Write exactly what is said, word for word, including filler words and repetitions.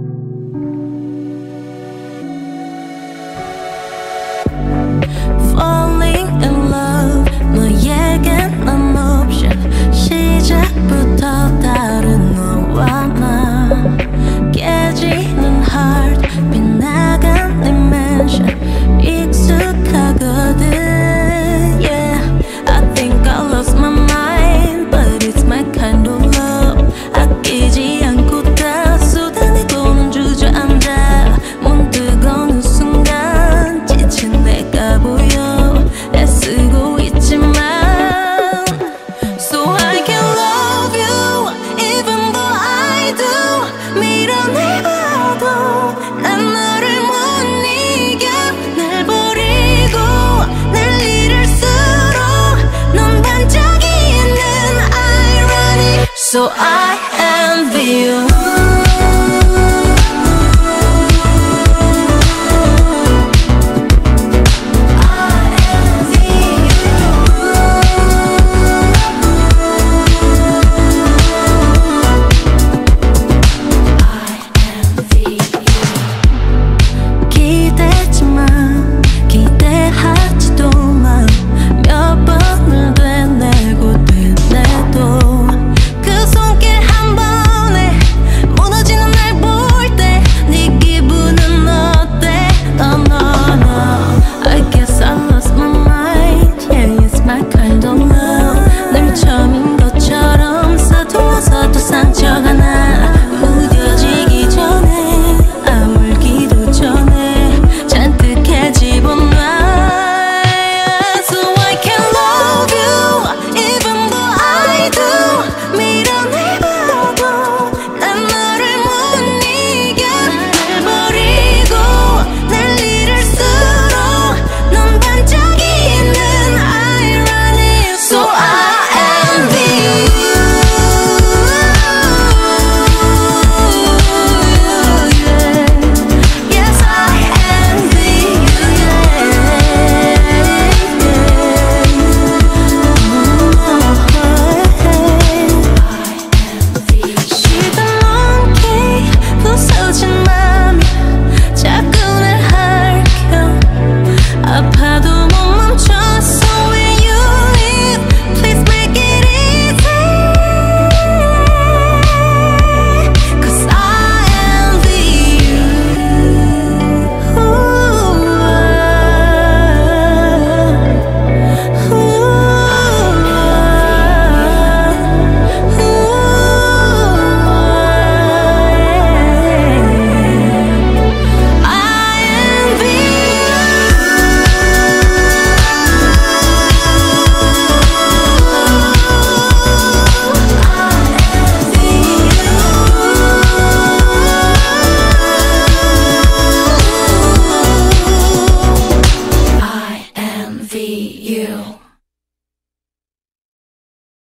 Falling in love 너에겐 난 option 시작부터 다른 너와 나 깨지는 heart 빗나간 dimension 익숙하거든 yeah I think I lost my mind but it's my kind of love 아끼지 않고 다 쏟아내고는 주저앉아 문득 어느 순간 지친 내가 보여 애쓰고 있지만 So I can love you even though I do 밀어내봐도 난 너를 못 이겨 날 버리고 날 잃을수록 넌 반짝이는 irony So I envy you